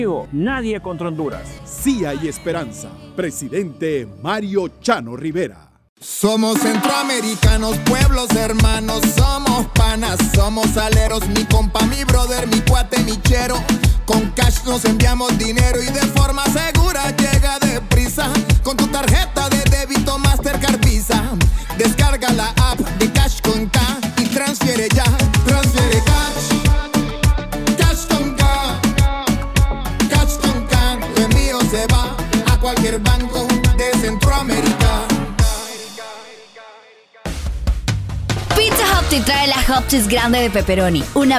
Nadie contra Honduras. Sí hay esperanza. Presidente Mario Chano Rivera. Somos centroamericanos, pueblos hermanos, somos panas, somos aleros, mi compa, mi brother, mi cuate, mi chero. Con cash nos enviamos dinero y de forma segura llega deprisa. Con tu tarjeta de débito Mastercard Visa, descarga la app de Cash con K y transfiere ya, transfiere cash. Cash con K, Cash con K, tu envío se va a cualquier banco de Centroamérica. Pizza Hut te trae la Hot Cheese grande de pepperoni, una